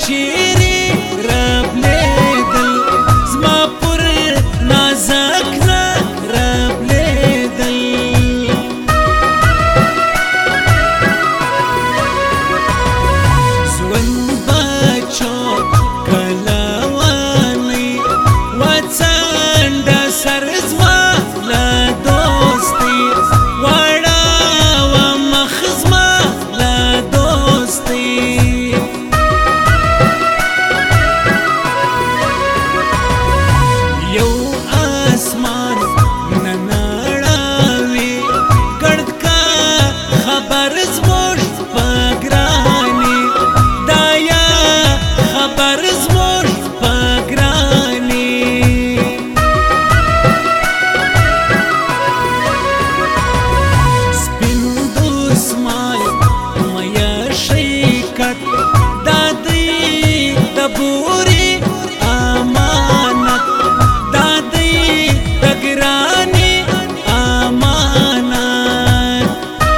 چیرې رابلیدل زما پر نازک نه رابلیدل ژوند بچو کلوانی وڅنډه سر زما له دوستي واړه مخ زما له دوستي یو اسمان ننړاوي ګړد کا خبر زموږ په ګراني دا یا خبر زموږ په ګراني سپین دسمال میا شیکت دا دی د بوري امانت دا دی د ګراني امانت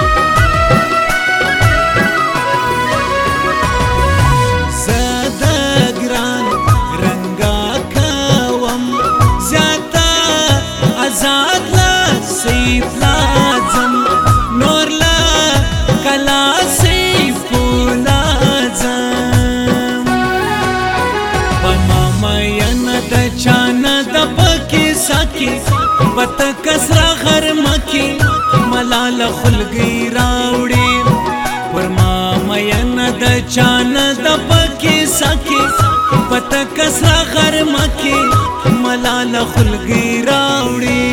زه د ګران رنګا کوم زیاته آزاد لا سیف لازم نور لا کلا سیف لازم پماین د چانه د پکی سکی پت کسرا غرمکی ملال خلګی راوړي پرماین د چانه د پکی سکی پت کسرا غرمکی ملال خلګی راوړي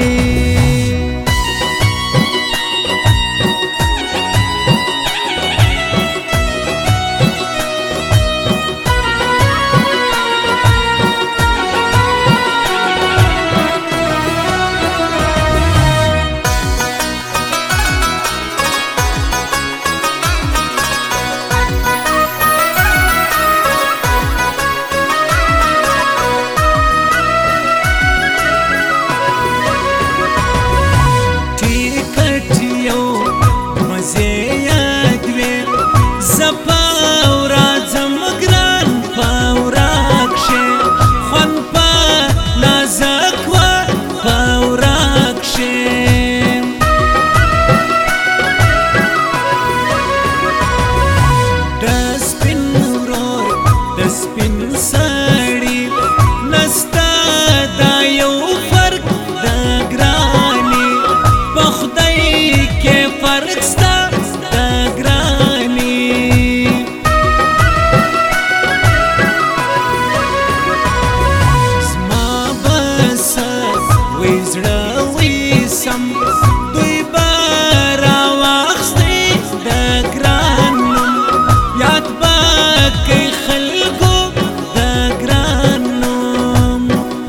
دوی بارا واخستی د ګران نوم یاد به کوي خلکو د ګران نوم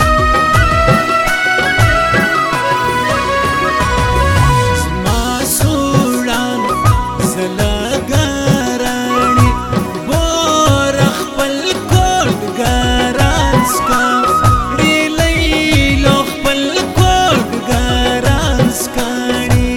زما سوړان زله ګراني بور خپل کوټ ګران سکا ډیلی لو خپل کوټ ګران سکاړي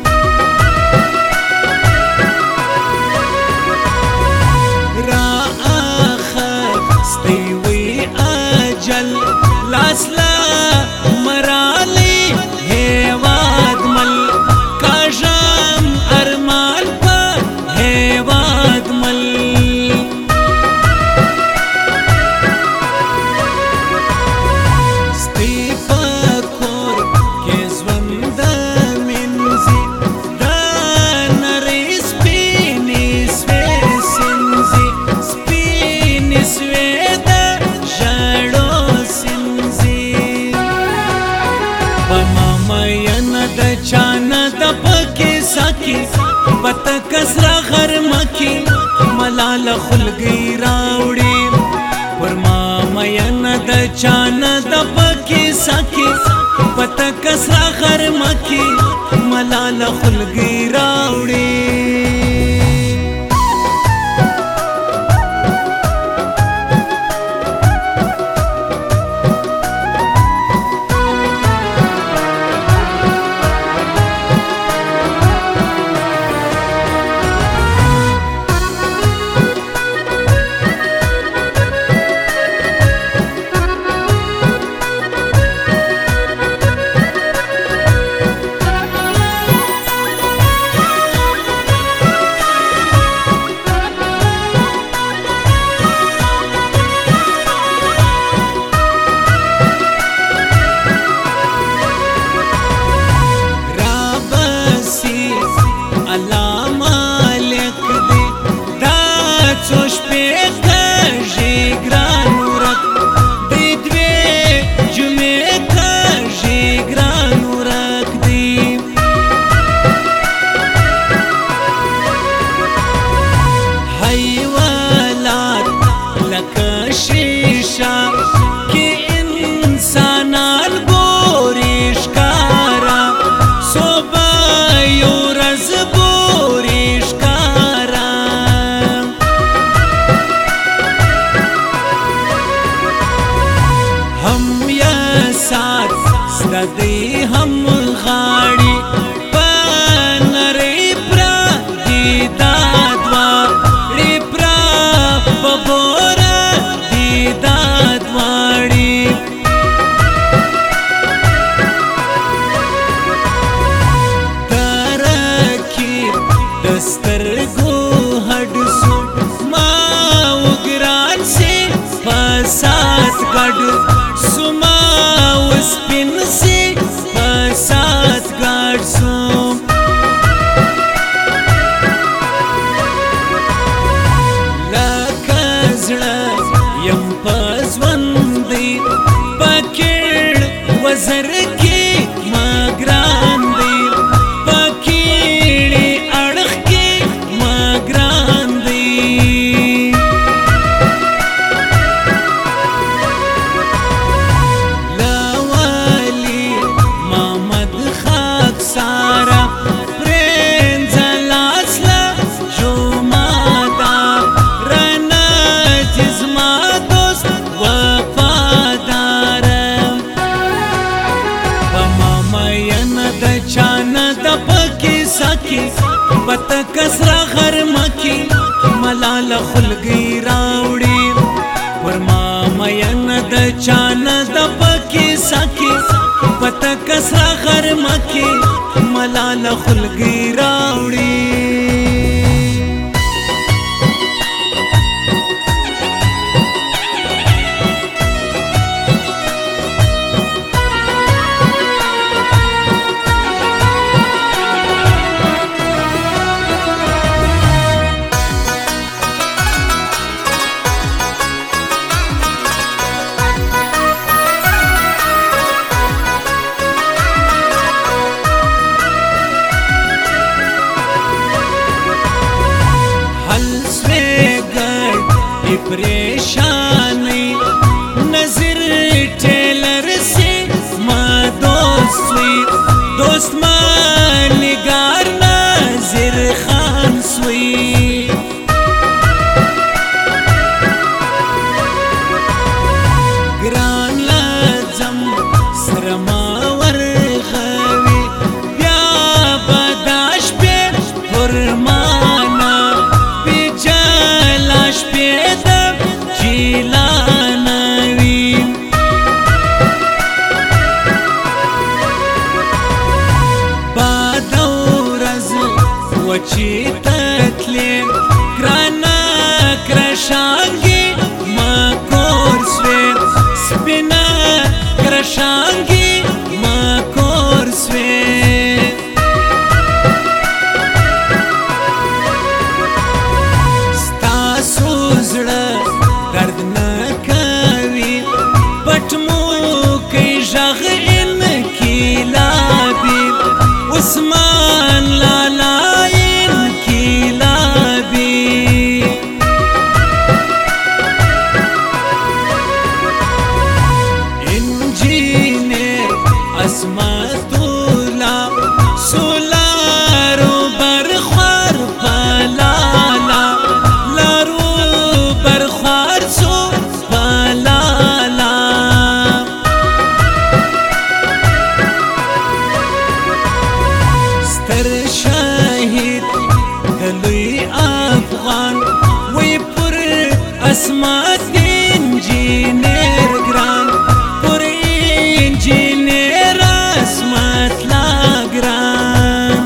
را اخستی وی اجل لاسلا مرالی هیواد مل کاژم ارمان په هیواد مل ستی پکور کې ژوند منځي دا نری سپینې سوې سنځي سپینې سوې د ژړو سنځي پماین د چانه د پکې سکی پت کسرا غرمکی ملال خلګی راوړي پرماین د چانه د پکې سکی پت کسرا غرمکی ملال خلګی راوړي خلګي راوړي परेशानी नजर टेलर से माँ दोस्त हुई दोस्त माँ निगार नाजिर खान सुई ग्रान लाजम सरमावर खावी ब्या बदाश पे फरमाना बिजलाश पे وچی تتلی گرانا کرشانگی ما کورسوی سپینا کرشانگی ما کورسوی ستاسو زړه درد نکوي پټمو کې ژغ انقلابي عثمان لالا اسمتولا سولارو برخوار پلالا لارو برخوار سو پلالا ستر شاهد دلوی افغان وی پر اسمت انجینیر گران پر انجینیر اسمت لاگران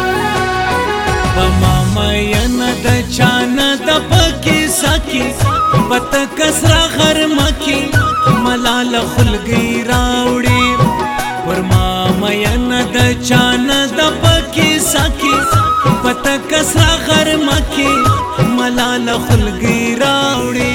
بماما ین دا چانا دا پکی ساکی بتا کسرا غرمکی ملال خلگی راوڑی ورماما ین دا چانا دا پکی ساکی بتا کسرا غرمکی ملال خلگی راوڑی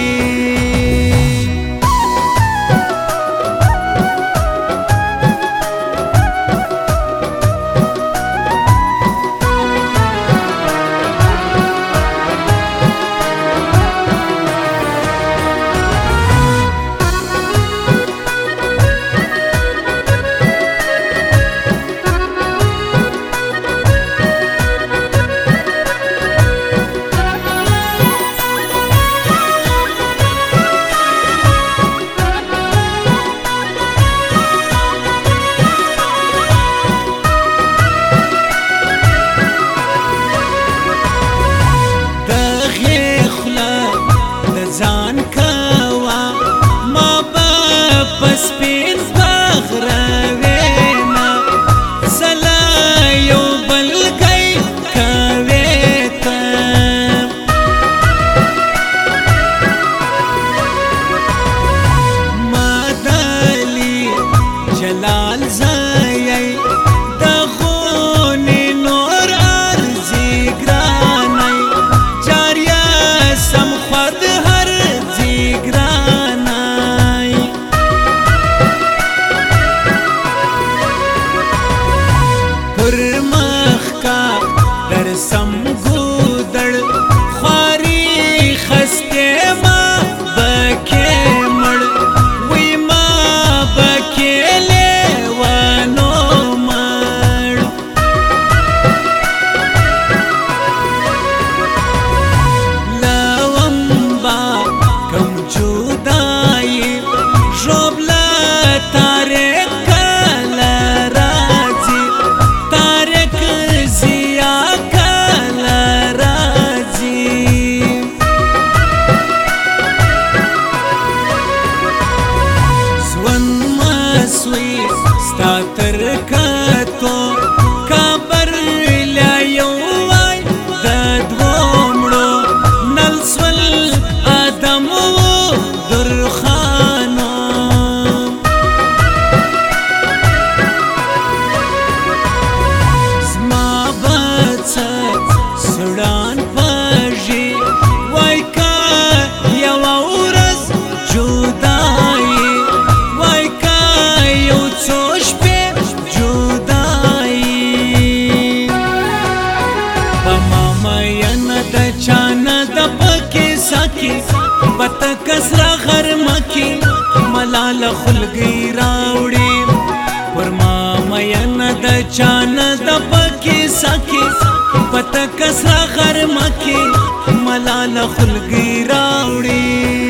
ساکی پتا کسرا غرمکی ملال خلگی راوڑی پر ما مین د چان د پکی ساکی پتا کسرا غرمکی ملال خلگی راوڑی